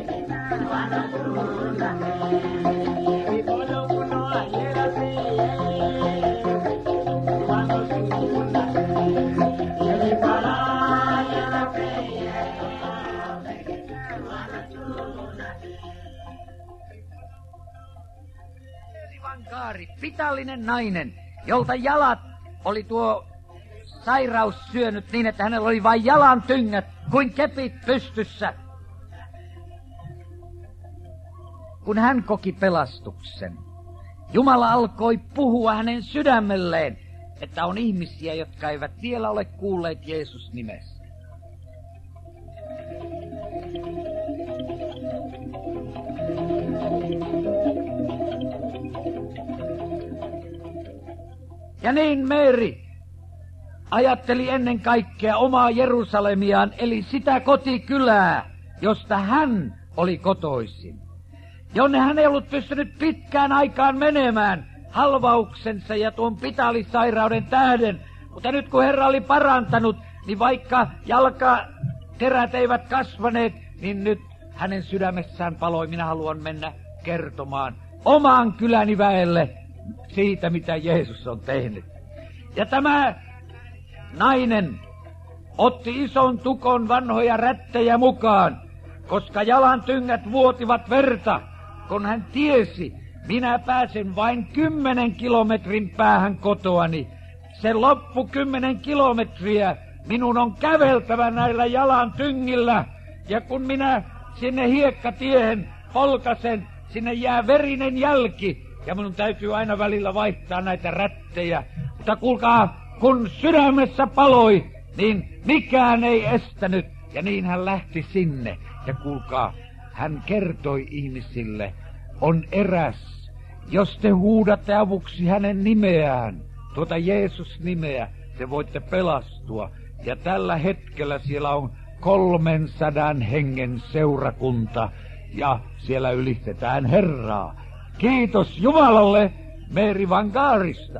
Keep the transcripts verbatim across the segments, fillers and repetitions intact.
Pitallinen nainen, jolta jalat oli tuo sairaus syönyt niin, että hänellä oli vain jalan tyngät kuin kepit pystyssä. Kun hän koki pelastuksen, Jumala alkoi puhua hänen sydämelleen, että on ihmisiä, jotka eivät vielä ole kuulleet Jeesus nimessä. Ja niin Meeri ajatteli ennen kaikkea omaa Jerusalemiaan, eli sitä kotikylää, josta hän oli kotoisin, jonne hän ei ollut pystynyt pitkään aikaan menemään halvauksensa ja tuon pitalisairauden tähden. Mutta nyt kun Herra oli parantanut, niin vaikka jalkaterät eivät kasvaneet, niin nyt hänen sydämessään paloi, minä haluan mennä kertomaan omaan kyläni väelle siitä, mitä Jeesus on tehnyt. Ja tämä nainen otti ison tukon vanhoja rättejä mukaan, koska jalan tyngät vuotivat verta, kun hän tiesi, minä pääsen vain kymmenen kilometrin päähän kotoani. Se loppu kymmenen kilometriä minun on käveltävä näillä jalan tyngillä, ja kun minä sinne hiekkatiehen polkasen, sinne jää verinen jälki, ja minun täytyy aina välillä vaihtaa näitä rättejä. Mutta kuulkaa, kun sydämessä paloi, niin mikään ei estänyt. Ja niin hän lähti sinne. Ja kuulkaa, hän kertoi ihmisille, on eräs, jos te huudatte avuksi hänen nimeään, tuota Jeesus-nimeä, te voitte pelastua. Ja tällä hetkellä siellä on kolmensadan hengen seurakunta, ja siellä ylistetään Herraa. Kiitos Jumalalle Meeri Vangaarista.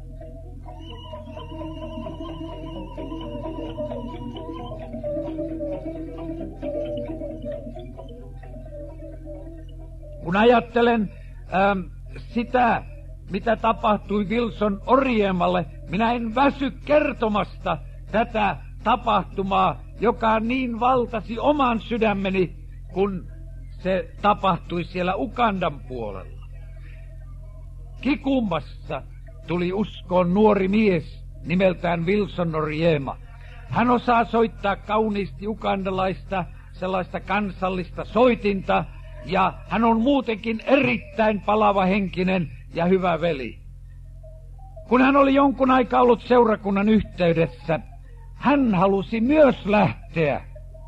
Kun ajattelen ähm, sitä, mitä tapahtui Wilson Oriemalle, minä en väsy kertomasta tätä tapahtumaa, joka niin valtasi oman sydämeni, kun se tapahtui siellä Ugandan puolella. Kikumbassa tuli uskoon nuori mies nimeltään Wilson Oriema. Hän osaa soittaa kauniisti ugandalaista sellaista kansallista soitinta, ja hän on muutenkin erittäin palava henkinen ja hyvä veli. Kun hän oli jonkun aikaa ollut seurakunnan yhteydessä, hän halusi myös lähteä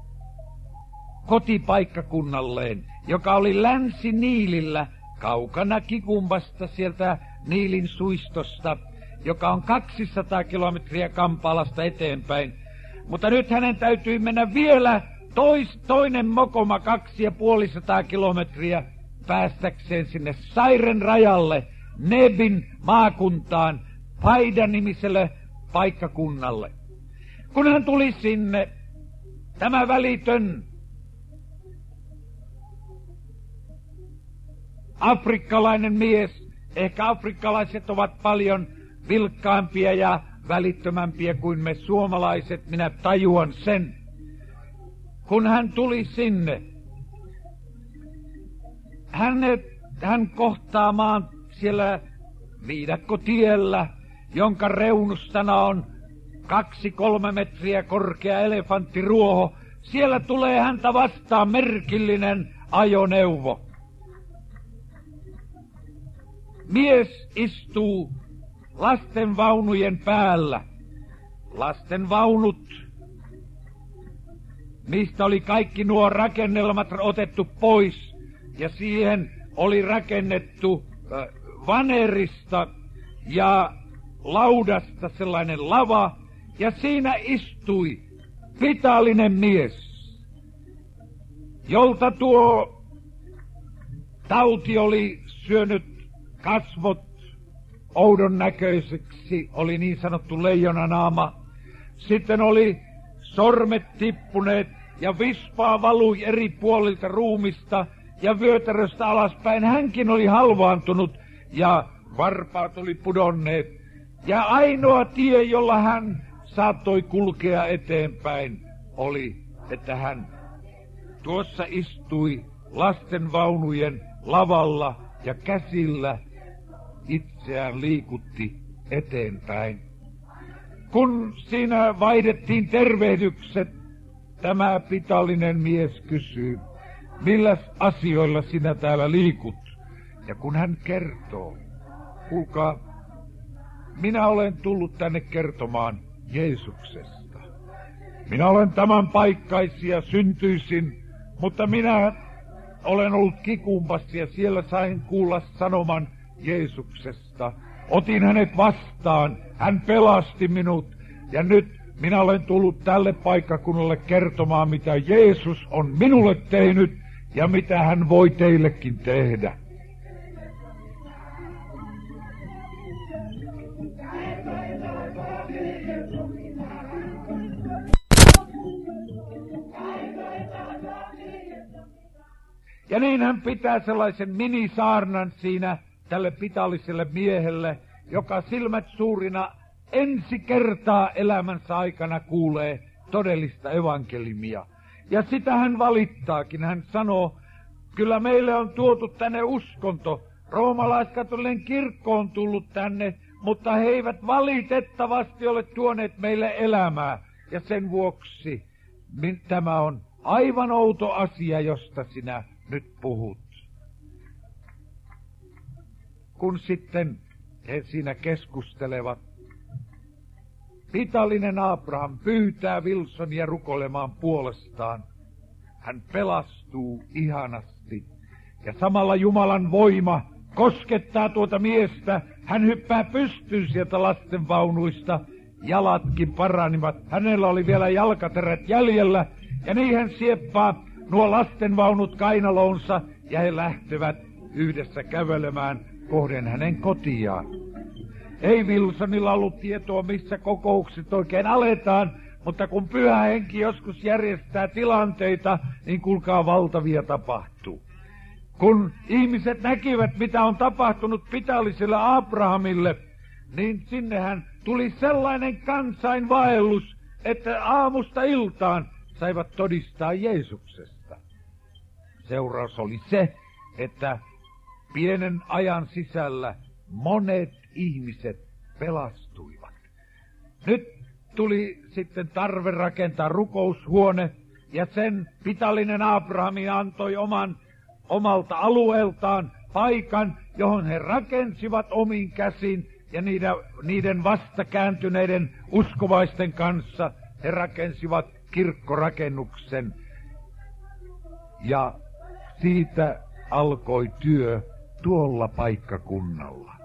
kotipaikkakunnalleen, joka oli Länsi-Niilillä, kaukana Kikumbasta, sieltä Niilin suistosta, joka on kaksisataa kilometriä Kampalasta eteenpäin. Mutta nyt hänen täytyy mennä vielä tois, toinen mokoma kaksi ja puolisataa kilometriä päästäkseen sinne Sairen rajalle, Nebin maakuntaan, Paida-nimiselle paikkakunnalle. Kun hän tuli sinne, tämä välitön afrikkalainen mies, ehkä afrikkalaiset ovat paljon vilkkaampia ja välittömämpiä kuin me suomalaiset, minä tajuan sen. Kun hän tuli sinne, hänet, hän kohtaa maan siellä viidakkotiellä, jonka reunustana on kaksi kolme metriä korkea elefanttiruoho. Siellä tulee häntä vastaan merkillinen ajoneuvo. Mies istuu lastenvaunujen päällä. Lastenvaunut, mistä oli kaikki nuo rakennelmat otettu pois, ja siihen oli rakennettu äh, vanerista ja laudasta sellainen lava, ja siinä istui pitallinen mies, jolta tuo tauti oli syönyt kasvot oudon näköiseksi, oli niin sanottu leijonanaama. Sitten oli sormet tippuneet ja vispaa valui eri puolilta ruumista ja vyötäröstä alaspäin. Hänkin oli halvaantunut ja varpaat oli pudonneet. Ja ainoa tie, jolla hän saattoi kulkea eteenpäin, oli, että hän tuossa istui lastenvaunujen lavalla ja käsillä itseään liikutti eteenpäin. Kun siinä vaihdettiin tervehdykset, tämä pitallinen mies kysyy, milläs asioilla sinä täällä liikut? Ja kun hän kertoo, kuulkaa, minä olen tullut tänne kertomaan Jeesuksesta. Minä olen tämän paikkaisia syntyisin, mutta minä olen ollut Kikumbassa ja siellä sain kuulla sanoman Jeesuksesta. Otin hänet vastaan, hän pelasti minut ja nyt minä olen tullut tälle paikkakunnalle kertomaan, mitä Jeesus on minulle tehnyt ja mitä hän voi teillekin tehdä. Ja niin hän pitää sellaisen minisaarnan siinä tälle pitalliselle miehelle, joka silmät suurina ensi kertaa elämänsä aikana kuulee todellista evankeliumia. Ja sitä hän valittaakin. Hän sanoo, kyllä meille on tuotu tänne uskonto. Roomalaiskatolinen kirkko on tullut tänne, mutta he eivät valitettavasti ole tuoneet meille elämää. Ja sen vuoksi tämä on aivan outo asia, josta sinä nyt puhut. Kun sitten he siinä keskustelevat, pitallinen Abraham pyytää Wilsonia rukoilemaan puolestaan. Hän pelastuu ihanasti. Ja samalla Jumalan voima koskettaa tuota miestä. Hän hyppää pystyyn sieltä lastenvaunuista. Jalatkin paranivat. Hänellä oli vielä jalkaterät jäljellä. Ja niin hän sieppaa nuo lastenvaunut kainaloonsa. Ja he lähtevät yhdessä kävelemään kohden hänen kotiaan. Ei Wilsonilla ollut tietoa, missä kokoukset oikein aletaan, mutta kun Pyhä Henki joskus järjestää tilanteita, niin kuulkaa, valtavia tapahtuu. Kun ihmiset näkivät, mitä on tapahtunut pitalliselle Abrahamille, niin sinnehän tuli sellainen kansainvaellus, että aamusta iltaan saivat todistaa Jeesuksesta. Seuraus oli se, että pienen ajan sisällä monet ihmiset pelastuivat. Nyt tuli sitten tarve rakentaa rukoushuone, ja sen pitallinen Abrahami antoi oman, omalta alueeltaan paikan, johon he rakensivat omin käsin, ja niiden, niiden vastakääntyneiden uskovaisten kanssa he rakensivat kirkkorakennuksen. Ja siitä alkoi työ tuolla paikkakunnalla.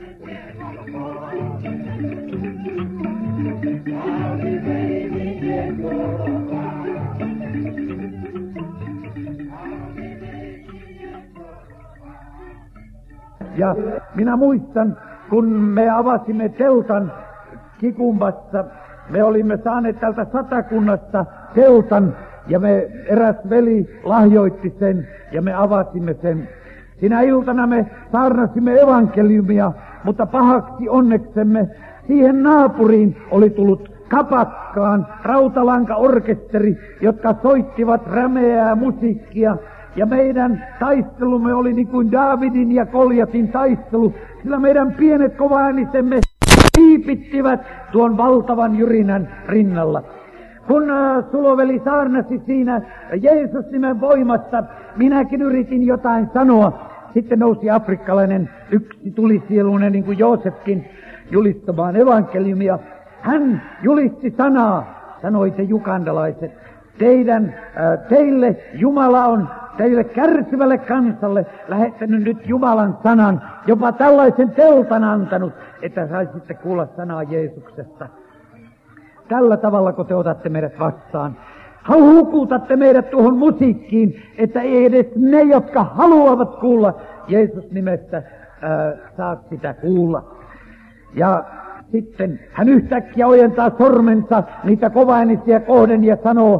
Ja minä muistan, kun me avasimme teltan Kikumbassa, me olimme saaneet tältä Satakunnasta teltan, ja me eräs veli lahjoitti sen, ja me avasimme sen. Sinä iltana me saarnasimme evankeliumia, mutta pahaksi onneksemme siihen naapuriin oli tullut kapakkaan rautalankaorkesteri, jotka soittivat rämeää musiikkia. Ja meidän taistelumme oli niin kuin Daavidin ja Koljatin taistelu, sillä meidän pienet kovaäänisemme piipittivät tuon valtavan jyrinän rinnalla. Kun Suloveli saarnasi siinä Jeesus-nimen voimassa, minäkin yritin jotain sanoa. Sitten nousi afrikkalainen yksi tulisieluinen, niin kuin Joosefkin, julistamaan evankeliumia. Hän julisti sanaa, sanoi te jukandalaiset. Teidän, äh, teille Jumala on, teille kärsivälle kansalle lähettänyt nyt Jumalan sanan, jopa tällaisen teltan antanut, että saisitte kuulla sanaa Jeesuksesta. Tällä tavalla, kun te otatte meidät vastaan, hukutatte meidät tuohon musiikkiin, että ei edes ne, jotka haluavat kuulla Jeesus nimestä, ää, saa sitä kuulla. Ja sitten hän yhtäkkiä ojentaa sormensa niitä kovaäänisiä kohden ja sanoo,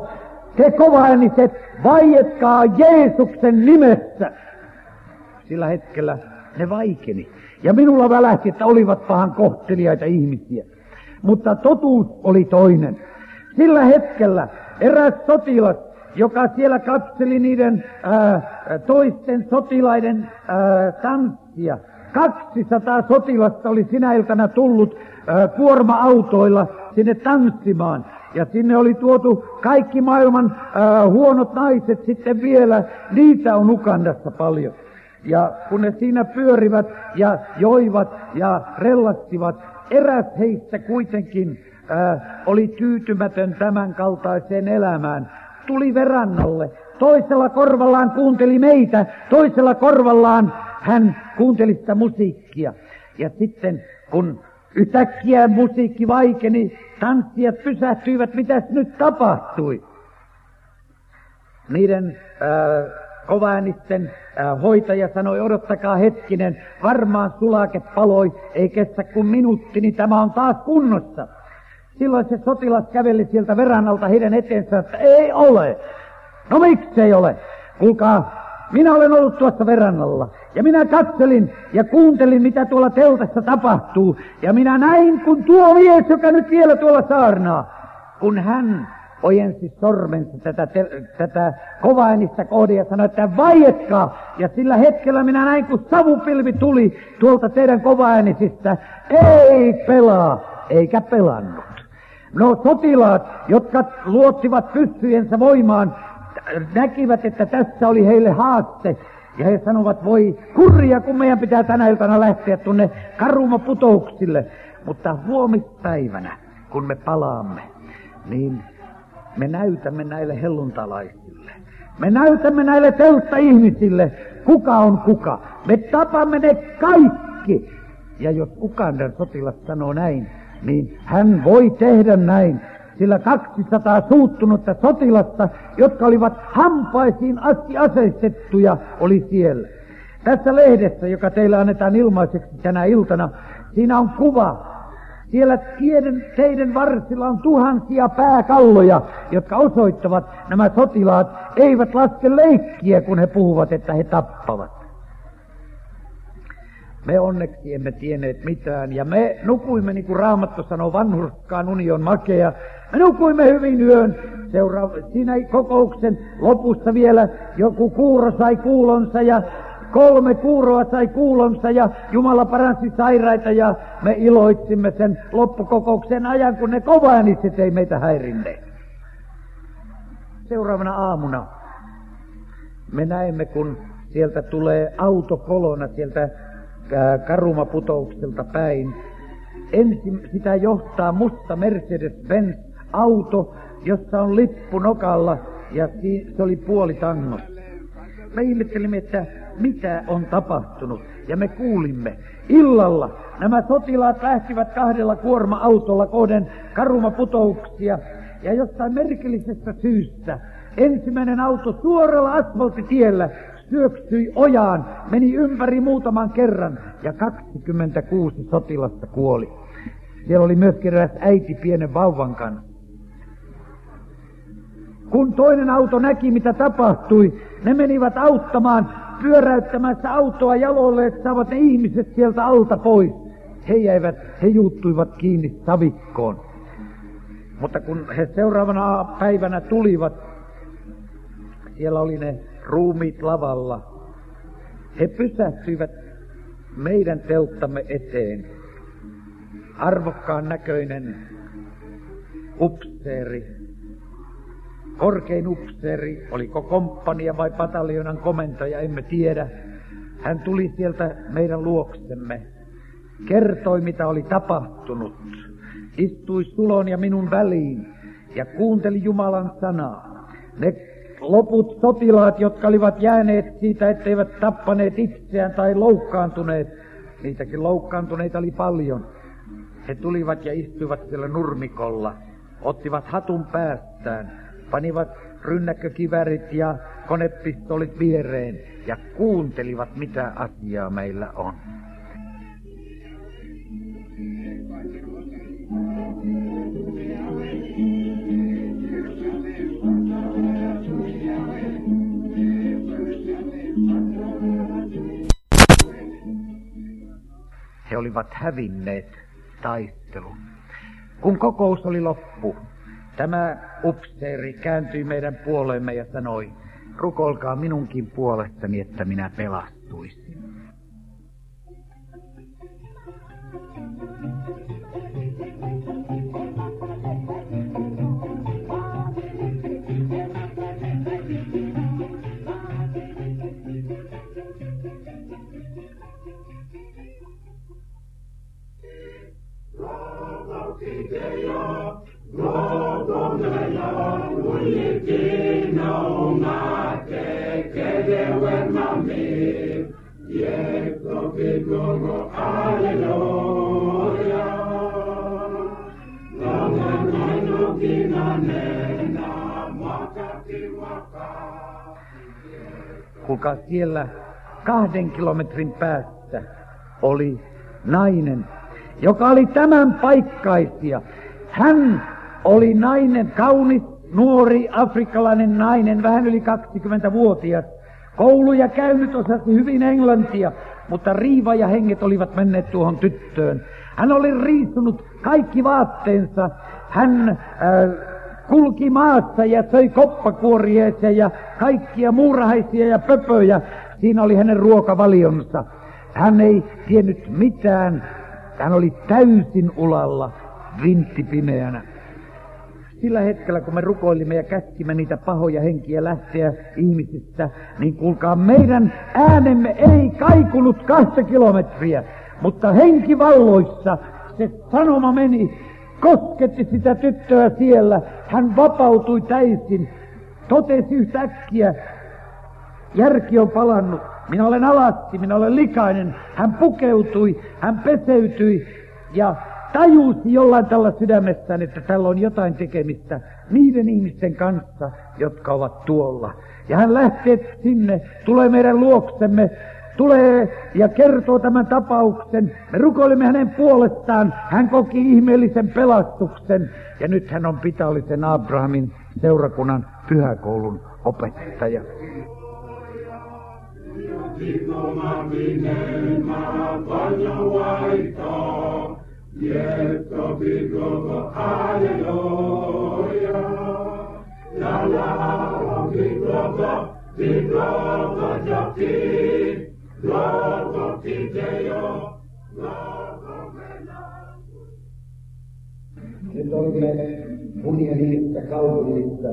te kovaääniset, vaietkaa Jeesuksen nimessä. Sillä hetkellä ne vaikeni. Ja minulla välähti, että olivat pahan kohteliaita ihmisiä. Mutta totuus oli toinen. Sillä hetkellä eräs sotilas, joka siellä katseli niiden ää, toisten sotilaiden ää, tanssia. kaksisataa sotilasta oli sinä iltana tullut ää, kuorma-autoilla sinne tanssimaan. Ja sinne oli tuotu kaikki maailman ää, huonot naiset sitten vielä. Niitä on Ugandassa paljon. Ja kun ne siinä pyörivät ja joivat ja rellastivat, eräs heistä kuitenkin ää, oli tyytymätön tämän kaltaiseen elämään. Tuli verannalle. Toisella korvallaan kuunteli meitä, toisella korvallaan hän kuunteli sitä musiikkia. Ja sitten kun yhtäkkiä musiikki vaikeni, tanssijat pysähtyivät, mitäs nyt tapahtui? Niiden ää, kovaäänisten äh, hoitaja sanoi, odottakaa hetkinen, varmaan sulake paloi, ei kestä kuin minuutti, niin tämä on taas kunnossa. Silloin se sotilas käveli sieltä verannalta heidän eteensä, että ei ole. No miksi ei ole? Kuulkaa, minä olen ollut tuossa verannalla, ja minä katselin ja kuuntelin, mitä tuolla teltassa tapahtuu, ja minä näin, kun tuo mies, joka nyt vielä tuolla saarnaa, kun hän ojensi sormensa tätä, te, tätä kovaäänistä kohden ja sanoi, että vaietkaa. Ja sillä hetkellä minä näin, kun savupilvi tuli tuolta teidän kovaäänisistä. Ei pelaa, eikä pelannut. No sotilaat, jotka luottivat pyssyjensä voimaan, näkivät, että tässä oli heille haaste. Ja he sanovat, voi kurja, kun meidän pitää tänä iltana lähteä tuonne Karuma-putouksille. Mutta huomispäivänä, kun me palaamme, niin me näytämme näille helluntalaisille. Me näytämme näille teltta-ihmisille, kuka on kuka. Me tapamme ne kaikki. Ja jos Ugandan sotilas sanoo näin, niin hän voi tehdä näin. Sillä kaksisataa suuttunutta sotilasta, jotka olivat hampaisiin asti aseistettuja, oli siellä. Tässä lehdessä, joka teille annetaan ilmaiseksi tänä iltana, siinä on kuva. Siellä tieden, teidän varsilla on tuhansia pääkalloja, jotka osoittavat, nämä sotilaat eivät laske leikkiä, kun he puhuvat, että he tappavat. Me onneksi emme tienneet mitään, ja me nukuimme, niin kuin Raamattu sanoo, vanhurskaan uni on makea. Me nukuimme hyvin yön. Seuraava, siinä kokouksen lopussa vielä joku kuuro sai kuulonsa, ja kolme kuuroa sai kuulonsa, ja Jumala paransi sairaita, ja me iloitsimme sen loppukokouksen ajan, kun ne kovaääniset ei meitä häirinneet. Seuraavana aamuna me näemme, kun sieltä tulee autokolona sieltä Karuma-putoukselta päin. Ensin sitä johtaa musta Mercedes-Benz-auto, jossa on lippu nokalla, ja se oli puolitangossa. Me ihmettelimme, että mitä on tapahtunut, ja me kuulimme. Illalla nämä sotilaat lähtivät kahdella kuorma-autolla kohden Karuma-putouksia, ja jostain merkillisestä syystä ensimmäinen auto suoralla asfalttitiellä syöksyi ojaan, meni ympäri muutaman kerran, ja kaksikymmentäkuusi sotilasta kuoli. Siellä oli myöskin eräs äiti pienen vauvan kanssa. Kun toinen auto näki, mitä tapahtui, ne menivät auttamaan, pyöräyttämässä autoa jaloille, että saavat ne ihmiset sieltä alta pois. He jäivät, he juuttuivat kiinni savikkoon. Mutta kun he seuraavana päivänä tulivat, siellä oli ne ruumiit lavalla. He pysähtyivät meidän telttamme eteen. Arvokkaan näköinen upseeri, korkein upseeri, oliko komppania vai pataljonan komentaja, emme tiedä. Hän tuli sieltä meidän luoksemme, kertoi mitä oli tapahtunut, istui Sulon ja minun väliin ja kuunteli Jumalan sanaa. Ne loput sotilaat, jotka olivat jääneet siitä, etteivät tappaneet itseään tai loukkaantuneet, niitäkin loukkaantuneita oli paljon. He tulivat ja istuivat siellä nurmikolla, ottivat hatun päästään, panivat rynnäkkökivärit ja konepistolit viereen ja kuuntelivat, mitä asiaa meillä on. olivat hävinneet taistelun. Kun kokous oli loppu, tämä upseeri kääntyi meidän puoleemme ja sanoi, rukoilkaa minunkin puolestani, että minä pelastuisin. Kuulkaa, siellä kahden kilometrin päässä oli nainen, joka oli tämän paikkaisia. Hän oli nainen, kaunis, nuori, afrikkalainen nainen, vähän yli kaksikymmentävuotias. Kouluja käynyt, osasi hyvin englantia, mutta riiva ja henget olivat menneet tuohon tyttöön. Hän oli riisunut kaikki vaatteensa. Hän äh, kulki maassa ja söi koppakuorieita ja kaikkia muurahaisia ja pöpöjä. Siinä oli hänen ruokavalionsa. Hän ei tiennyt mitään. Hän oli täysin ulalla, vinttipimeänä. Sillä hetkellä, kun me rukoilimme ja käskimme niitä pahoja henkiä lähteä ihmisistä, niin kuulkaa, meidän äänemme ei kaikunut kahta kilometriä, mutta henkivalloissa se sanoma meni, kosketti sitä tyttöä siellä, hän vapautui täysin, totesi yhtäkkiä, järki on palannut, minä olen alasti, minä olen likainen, hän pukeutui, hän peseytyi ja tajusi jollain tällä sydämessään, että tällä on jotain tekemistä niiden ihmisten kanssa, jotka ovat tuolla. Ja hän lähtee sinne, tulee meidän luoksemme, tulee ja kertoo tämän tapauksen. Me rukoilimme hänen puolestaan, hän koki ihmeellisen pelastuksen. Ja nyt hän on Pitallisen Abrahamin seurakunnan pyhäkoulun opettaja. Yes, so be global, hallelujah. La la, be global, be global, jockey, global, Deo, global, Nyt olimme Unianissa kaupungissa.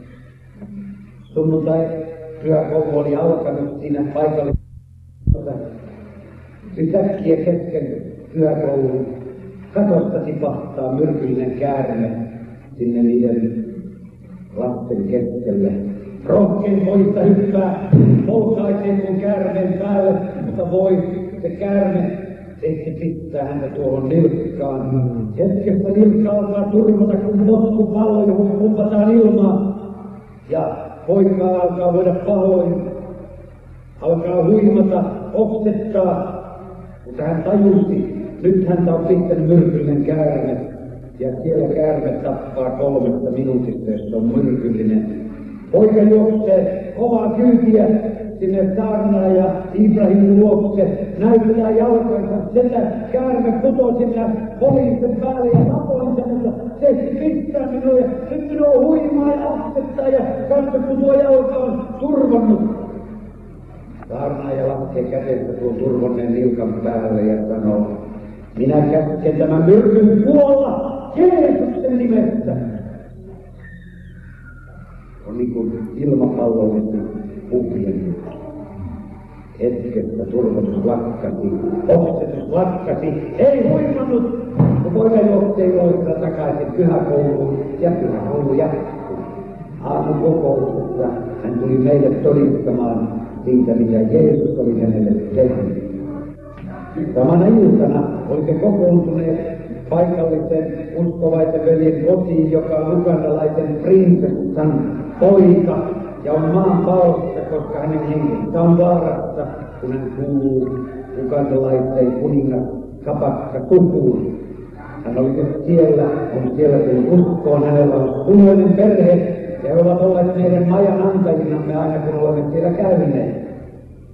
Sunnuntai-pyhäkoulu oli alkanut siinä paikallisessa. Yhtäkkiä kesken pyhäkoulun katosta tipahtaa myrkyllinen käärme sinne niiden lasten keskelle. Rohkein poista hyppää polkaiseen sen käärmeen päälle, mutta voi, se käärme se pitää häntä tuohon nilkkaan. Hetkessä nilkka alkaa turvata, kun potkupallo, johon pumpataan ilmaa. Ja poika alkaa voida pahoin, alkaa huimata, oksettaa, mutta hän tajusi, nyt häntä on pistänyt myrkyllinen käärme, ja siellä käärme tappaa kolmesta minuutista, jos se on myrkyllinen. Poika juoksee kovaa kyytiä sinne saarnaan ja Ibrahimin luokse, näyttää jalkoinsa, sitä käärme putosi sinne poliisin päälle ja tapoin sen, mutta se pistää minua ja nyt minua huimaa ja oksettaa ja kanssa kun tuo jalka on turvannut. Saarnaaja laskee kädessä tuon turvonneen nilkan päälle ja sanoo, minä käsken tämän myrkyn kuolla Jeesuksen nimessä. On niin kuin ilmapallollisesti puhjennut. Hetkessä turvotus lakkasi, oksetus lakkasi, ei huimannut, kun poika juoksee iloista takaisin pyhäkouluun ja pyhäkoulu jatkuu. Aamukokouksessa hän tuli meille todistamaan siitä, mitä Jeesus oli hänelle tehnyt. Samana iltana olimme kokoontuneet paikallisen uskovaisen veljen kotiin, joka on ugandalaisen prinsessan poika ja on maan paossa, koska hänen henkensä on vaarassa, kun hän kuuluu ugandalaiseen kuningas Kabaka sukuun. Hän oli siellä, on siellä tullut uskoon, hänellä on kunnollinen perhe ja he ovat olleet meidän majan antajinamme aina kun olemme siellä käyneet.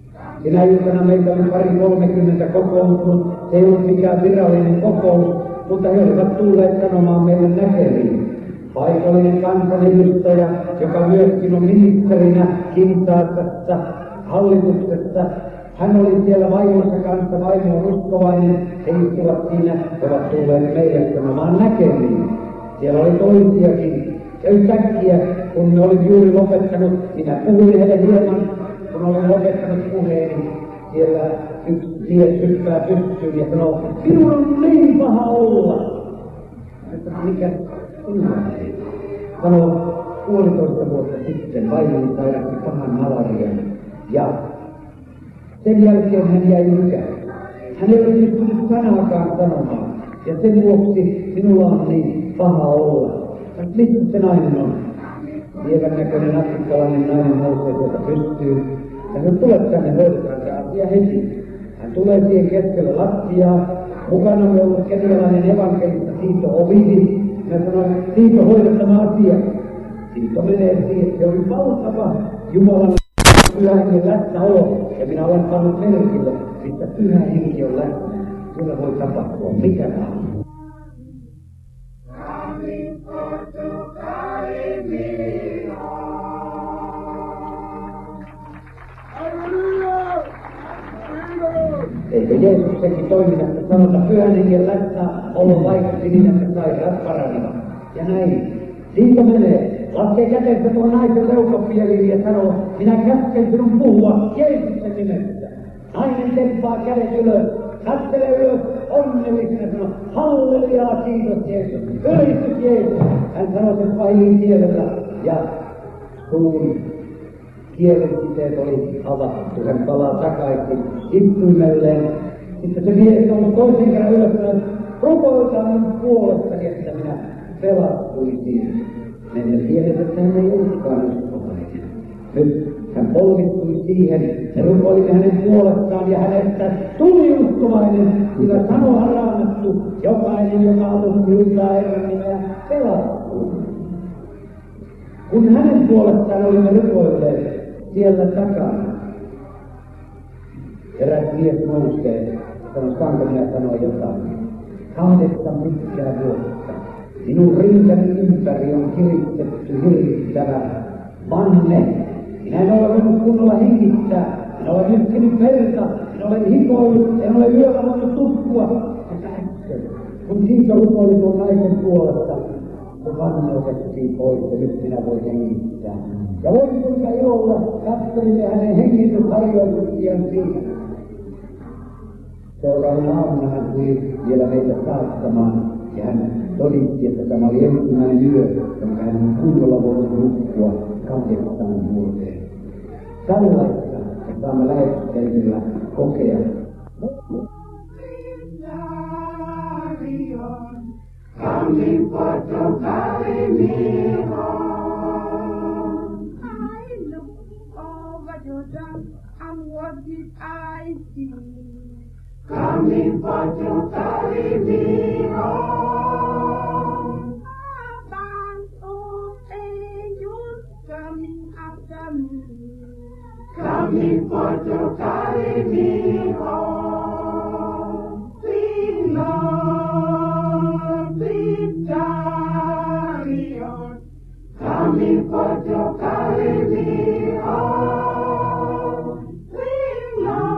Sinä iltana meitä on pari kolmekymmentä kokoontunut. Se ei ollut mikään virallinen kokous, mutta he olivat tulleet sanomaan meille näkemiin. Paikallinen kansanedustaja, joka myöskin on ministerinä Kintaasasta hallituksesta. Hän oli siellä vaimonsa kanssa, vaimo on uskovainen, he istuvat siinä, he ovat tulleet meille sanomaan näkemiin. Siellä oli toisiakin. Ja yhtäkkiä, kun me olin juuri lopettanut, minä puhuin heille hieman, kun olin lopettanut puheeni, siellä yksi mies hyppää pystyyn ja sanoo, minun on niin paha olla. Että mikä sinua ei? Sanoo, puolitoista vuotta sitten vaimoni sairasti pahan malarian ja sen jälkeen hän jäi ykään. Hän ei ole pystynyt sanaakaan sanomaan ja sen vuoksi minulla on niin paha olla. Mistä se nainen on? Lievän näköinen afrikkalainen nainen nousee sieltä pystyyn. Ja hän tulee tänne hoidetaan se asia heti. Hän tulee siihen keskelle lattiaa. Mukana on ollut kenialainen evankelista Siito Ovidi. Mä sanoin, Siito hoida tämä asia. Siito menee siihen. Se oli valtava Jumalan pyhä hengen läsnäolo. Ja minä olen pannut merkille, että pyhä henki on läsnä. Kyllä voi tapahtua mitä tahansa. Eikö Jeesuksenkin toiminnasta sanota pyhän hengen läsnäolo vaikutti niin, että sairaat paranivat. Ja näin. Siitä menee. Laskee käteensä tuon naisen leukopieliin ja sanoo, minä käsken sinun puhua Jeesuksen nimessä. Nainen temppaa kädet ylös, katselee ylös, onnellisena sanoo, hallelijaa, kiitos Jeesus, ylistys Jeesus. Hän sanoo sen vailin kielellä ja suun kielen siteet oli avattu. Hän palaa takaisin istuimelleen. Sitten se mies on toisen kerran ylös, rukoiltaan minun puolestani, että minä pelastuisin. Mennä tiedet, että hän ei ollutkaan uskovainen. Nyt hän polvittui siihen ja rukoili hänen puolestaan ja hänestä tuli uskovainen, sillä sanohan Raamattu, jokainen, joka aluksi yltää Herran nimeä, pelastuu. Kun hänen puolestaan olimme rukoilleet siellä takana, eräs mies nousee, sanoi, saanko minä sanoa jotain? Kahdeksan pitkää vuotta. Minun rintani ympäri on kiristetty hirvittävä vanne. Minä en ole voinut kunnolla hengittää. Minä olen yskinyt verta. Minä olen hikoillut. En ole yöllä voinut tukkua. Mutta äsken, kun siitä rukoili tuon naisen puolesta, se vanne otettiin pois ja nyt minä voin hengittää. Ja voi kuinka ilolla katselimme hänen hengitysharjoituksiaan siinä. Seuraavana aamuna hän tuli vielä meitä saattamaan ja hän todisti, että tämä oli ensimmäinen yö, jonka hän on kunnolla voinut nukkua kahdeksan vuoteen. Tällaista me saamme lähetyksellä kokea. Coming for to carry me home. I look over your done, and what did I see? Coming for to carry me home. A band of angels coming after me. Coming for to carry me home. Sweet Lord, sweet chariot, coming for to carry me home. Sweet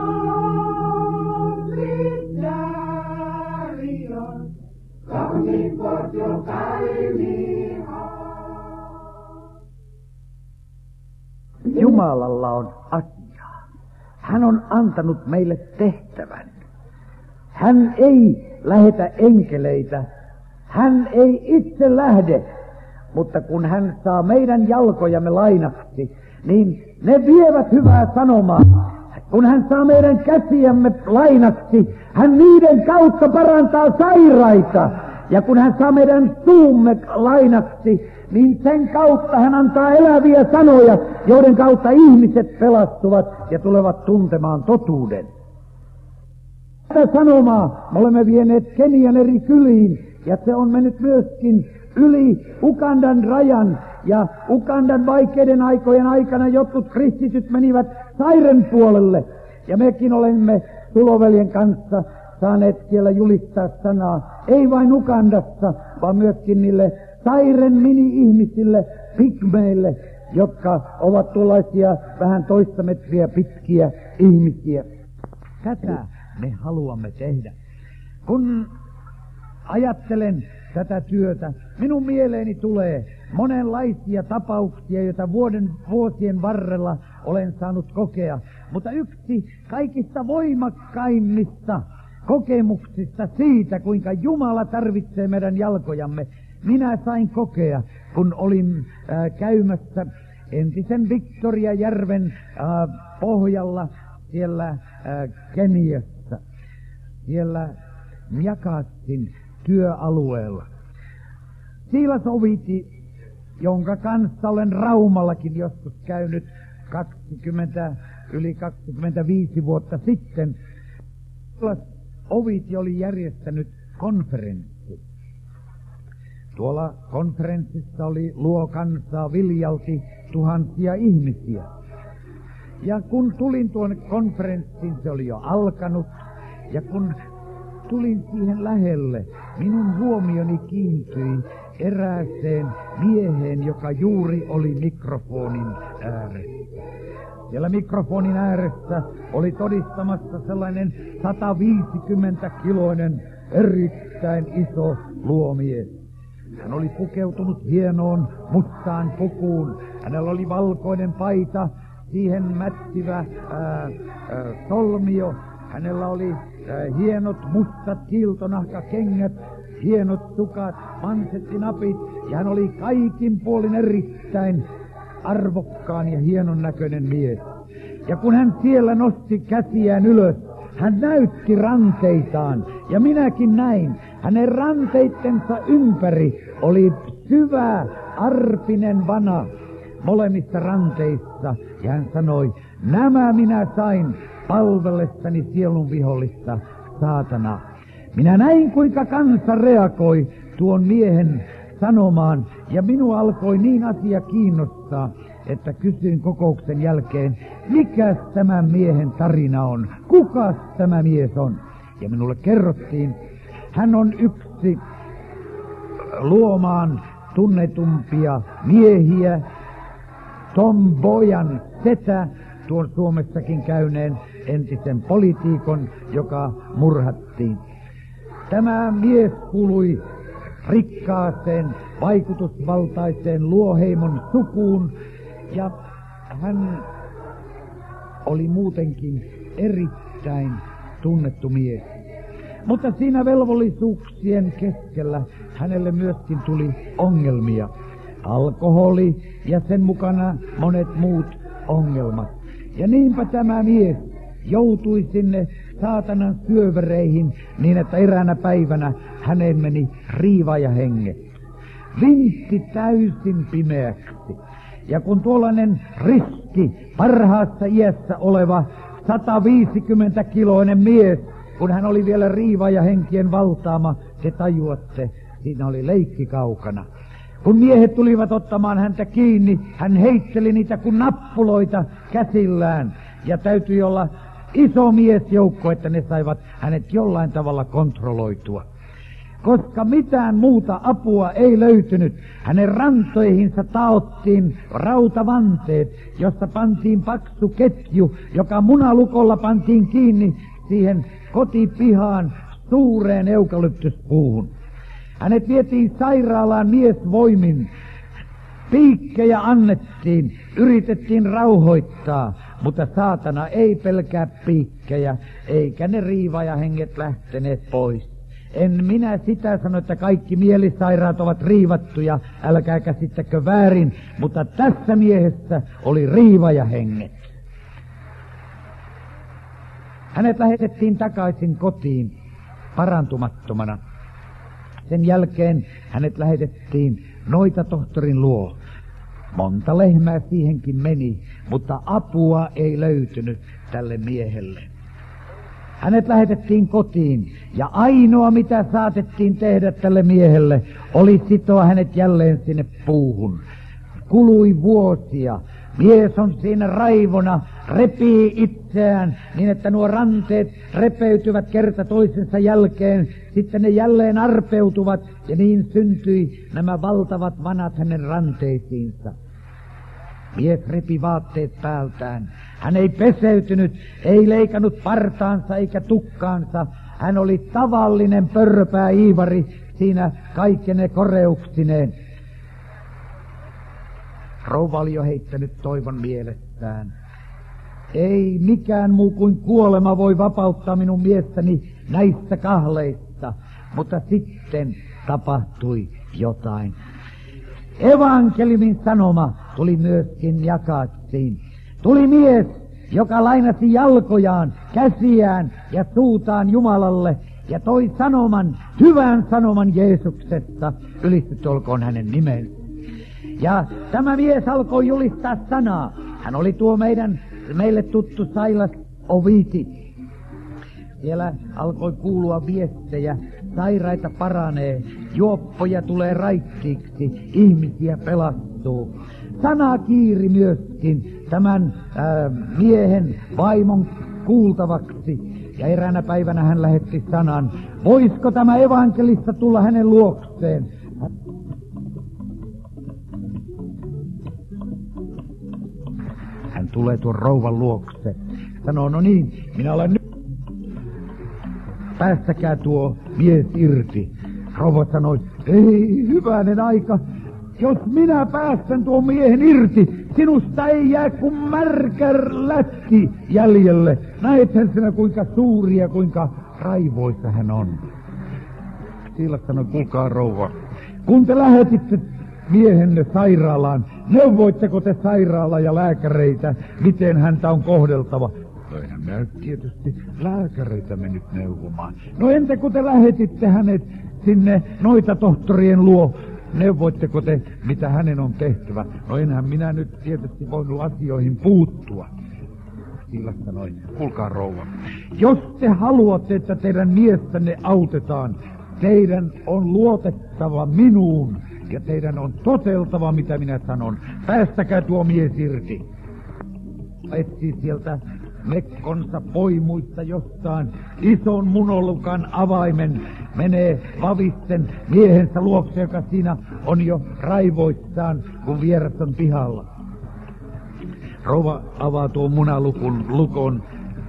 Lord, sweet chariot, coming for to carry me home. Jumalalla on asiaa. Hän on antanut meille tehtävän. Hän ei lähetä enkeleitä. Hän ei itse lähde. Mutta kun hän saa meidän jalkojamme lainaksi, niin ne vievät hyvää sanomaa. Kun hän saa meidän käsiämme lainaksi, hän niiden kautta parantaa sairaita. Ja kun hän saa meidän suumme lainaksi, niin sen kautta hän antaa eläviä sanoja, joiden kautta ihmiset pelastuvat ja tulevat tuntemaan totuuden. Tätä sanomaa me olemme vieneet Kenian eri kyliin, ja se on mennyt myöskin yli Ugandan rajan. Ja Ugandan vaikeiden aikojen aikana jotkut kristityt menivät Sairen puolelle. Ja mekin olemme Tuloveljen kanssa saaneet siellä julistaa sanaa, ei vain Ugandassa, vaan myöskin niille Sairen mini-ihmisille, pigmeille, jotka ovat tuollaisia vähän toista metriä pitkiä ihmisiä. Tätä me haluamme tehdä. Kun ajattelen tätä työtä, minun mieleeni tulee monenlaisia tapauksia, joita vuoden, vuosien varrella olen saanut kokea. Mutta yksi kaikista voimakkaimmista kokemuksista siitä, kuinka Jumala tarvitsee meidän jalkojamme, minä sain kokea, kun olin äh, käymässä entisen Victoriajärven äh, pohjalla siellä äh, Keniassa, siellä Mjakasin työalueella. Siilas Oviti, jonka kanssa olen Raumallakin joskus käynyt kaksikymmentä, yli kaksikymmentäviisi vuotta sitten, Siilas Oviti oli järjestänyt konferenssi. Tuolla konferenssissa oli luo kansaa viljalti tuhansia ihmisiä. Ja kun tulin tuonne konferenssiin, se oli jo alkanut, ja kun tulin siihen lähelle, minun huomioni kiintyi erääseen mieheen, joka juuri oli mikrofonin ääressä. Siellä mikrofonin ääressä oli todistamassa sellainen sataviisikymmentä kiloinen erittäin iso luomies. Hän oli pukeutunut hienoon mustaan pukuun. Hänellä oli valkoinen paita, siihen mättivä ää, ää, solmio. Hänellä oli ää, hienot mustat kiiltonahkakengät, hienot sukat, mansettinapit, ja hän oli kaikin puolin erittäin arvokkaan ja hienon näköinen mies. Ja kun hän siellä nosti käsiään ylös, hän näytti ranteitaan, ja minäkin näin. Hänen ranteittensa ympäri oli syvä arpinen vana molemmissa ranteissa, ja hän sanoi, nämä minä sain palvellessani sielun vihollista saatanaa. Minä näin, kuinka kansa reagoi tuon miehen sanomaan, ja minua alkoi niin asia kiinnostaa, että kysyin kokouksen jälkeen, mikä tämän miehen tarina on, kuka tämä mies on. Ja minulle kerrottiin, hän on yksi Luomaan tunnetumpia miehiä, Tom Boyan setä, tuon Suomessakin käyneen entisen poliitikon, joka murhattiin. Tämä mies kuului rikkaaseen, vaikutusvaltaiseen Luoheimon sukuun, ja hän oli muutenkin erittäin tunnettu mies. Mutta siinä velvollisuuksien keskellä hänelle myöskin tuli ongelmia. Alkoholi ja sen mukana monet muut ongelmat. Ja niinpä tämä mies joutui sinne saatanan syövereihin niin, että eräänä päivänä häneen meni riivaajahenget. Vintti täysin pimeäksi. Ja kun tuollainen riski, parhaassa iässä oleva sataviisikymmentä kiloinen mies, kun hän oli vielä riivaajahenkien valtaama, te tajuatte, siinä oli leikki kaukana. Kun miehet tulivat ottamaan häntä kiinni, hän heitteli niitä kuin nappuloita käsillään. Ja täytyi olla iso miesjoukko, että ne saivat hänet jollain tavalla kontrolloitua. Koska mitään muuta apua ei löytynyt, hänen rantoihinsa taottiin rautavanteet, josta pantiin paksu ketju, joka munalukolla pantiin kiinni siihen kotipihaan suureen eukalyptuspuuhun. Hänet vietiin sairaalaan miesvoimin. Piikkejä annettiin, yritettiin rauhoittaa, mutta saatana ei pelkää piikkejä, eikä ne riivaajahenget lähteneet pois. En minä sitä sano, että kaikki mielisairaat ovat riivattuja, älkää käsittäkö väärin, mutta tässä miehessä oli riivaajahenget. Hänet lähetettiin takaisin kotiin parantumattomana. Sen jälkeen hänet lähetettiin noita tohtorin luo. Monta lehmää siihenkin meni, mutta apua ei löytynyt tälle miehelle. Hänet lähetettiin kotiin, ja ainoa mitä saatettiin tehdä tälle miehelle oli sitoa hänet jälleen sinne puuhun. Kului vuosia. Mies on siinä raivona, repii itseään niin, että nuo ranteet repeytyvät kerta toisensa jälkeen. Sitten ne jälleen arpeutuvat ja niin syntyi nämä valtavat vanat hänen ranteisiinsa. Mies repi vaatteet päältään. Hän ei peseytynyt, ei leikannut partaansa eikä tukkaansa. Hän oli tavallinen pörröpää Iivari siinä kaikkene koreuksineen. Rouva oli jo heittänyt toivon mielestään. Ei mikään muu kuin kuolema voi vapauttaa minun miestäni näistä kahleista. Mutta sitten tapahtui jotain. Evankeliumin sanoma tuli myöskin jakaaksiin. Tuli mies, joka lainasi jalkojaan, käsiään ja suutaan Jumalalle ja toi sanoman, hyvän sanoman Jeesuksesta. Ylistetty olkoon hänen nimensä. Ja tämä mies alkoi julistaa sanaa. Hän oli tuo meidän, meille tuttu Sailas Oviti. Siellä alkoi kuulua viestejä. Sairaita paranee, juoppoja tulee raittiiksi, ihmisiä pelastuu. Sana kiiri myöskin tämän ää, miehen vaimon kuultavaksi. Ja eräänä päivänä hän lähetti sanan, voisiko tämä evankelista tulla hänen luokseen. Hän tulee tuon rouvan luokse. Sanoo, no niin, minä olen nyt. Päästäkää tuo mies irti. Rouva sanoi, ei hyvänen aika. Jos minä päästän tuon miehen irti, sinusta ei jää kuin märkä lätti jäljelle. Näethän sinä kuinka suuri ja kuinka raivoissa hän on. Siilas sanoi, kuulkaa rouva. Kun te lähetitte miehenne sairaalaan, neuvoitteko te sairaala ja lääkäreitä, miten häntä on kohdeltava? No enhän minä tietysti lääkäreitä mennyt neuvomaan. No entä kun te lähetitte hänet sinne noita tohtorien luo, neuvoitteko te, mitä hänen on tehtävä? No enhän minä nyt tietysti voinut asioihin puuttua. Siilas sanoi, kuulkaa rouva, jos te haluatte, että teidän miestänne autetaan, teidän on luotettava minuun ja teidän on toteltava, mitä minä sanon. Päästäkää tuo mies irti. Etsii sieltä mekkonsa poimuista jostain ison munolukan avaimen, menee vavisten miehensä luokse, joka siinä on jo raivoissaan, kun vieras on pihalla. Rouva avaa tuon munalukun lukon,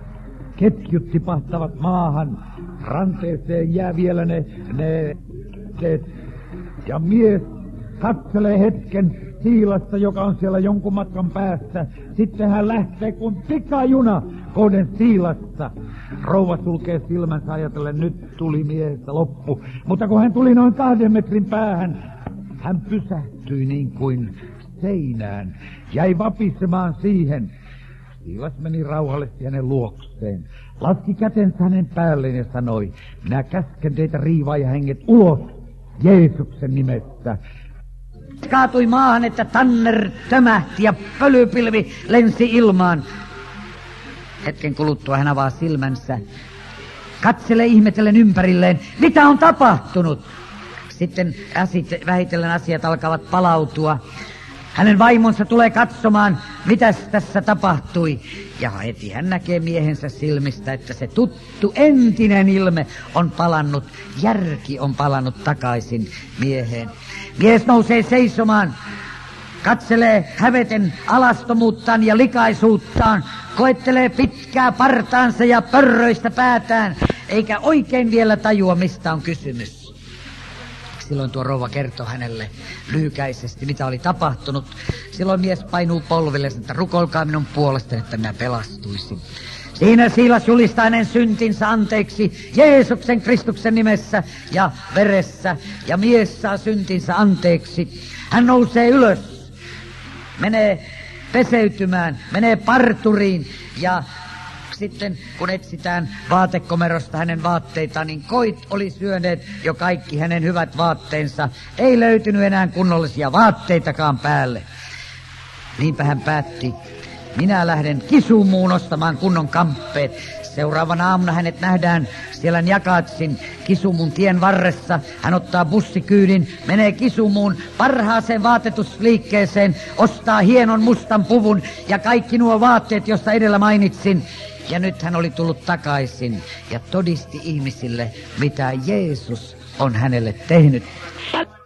ketjut tipahtavat maahan, ranteeseen jää vielä ne, ne, ne ja mies katselee hetken Siilasta, joka on siellä jonkun matkan päässä. Sitten hän lähtee kuin pikajuna kohden Siilasta. Rouva sulkee silmänsä ajatellen, nyt tuli miehestä loppu. Mutta kun hän tuli noin kahden metrin päähän, hän pysähtyi niin kuin seinään. Jäi vapisemaan siihen. Siilas meni rauhallisesti hänen luokseen. Laski kätensä hänen päälleen ja sanoi, minä käsken teitä riivaajahenget ulos Jeesuksen nimessä. Kaatui maahan, että tanner tömähti ja pölypilvi lensi ilmaan. Hetken kuluttua hän avaa silmänsä. Katselee ihmetellen ympärilleen, mitä on tapahtunut. Sitten äsit, vähitellen asiat alkavat palautua. Hänen vaimonsa tulee katsomaan, mitä tässä tapahtui. Ja heti hän näkee miehensä silmistä, että se tuttu entinen ilme on palannut. Järki on palannut takaisin mieheen. Mies nousee seisomaan, katselee häveten alastomuuttaan ja likaisuuttaan, koettelee pitkää partaansa ja pörröistä päätään, eikä oikein vielä tajua, mistä on kysymys. Silloin tuo rouva kertoo hänelle lyhykäisesti, mitä oli tapahtunut. Silloin mies painuu polville, että rukoilkaa minun puolestani, että minä pelastuisin. Siinä Siilas julistaa hänen syntinsä anteeksi Jeesuksen Kristuksen nimessä ja veressä, ja mies saa syntinsä anteeksi. Hän nousee ylös, menee peseytymään, menee parturiin, ja sitten kun etsitään vaatekomerosta hänen vaatteitaan, niin koit oli syöneet jo kaikki hänen hyvät vaatteensa. Ei löytynyt enää kunnollisia vaatteitakaan päälle. Niinpä hän päätti minä lähden Kisumuun ostamaan kunnon kamppeet. Seuraavana aamuna hänet nähdään siellä Njakatsin Kisumun tien varressa. Hän ottaa bussikyydin, menee Kisumuun parhaaseen vaatetusliikkeeseen, ostaa hienon mustan puvun ja kaikki nuo vaatteet, joista edellä mainitsin. Ja nyt hän oli tullut takaisin ja todisti ihmisille, mitä Jeesus on hänelle tehnyt.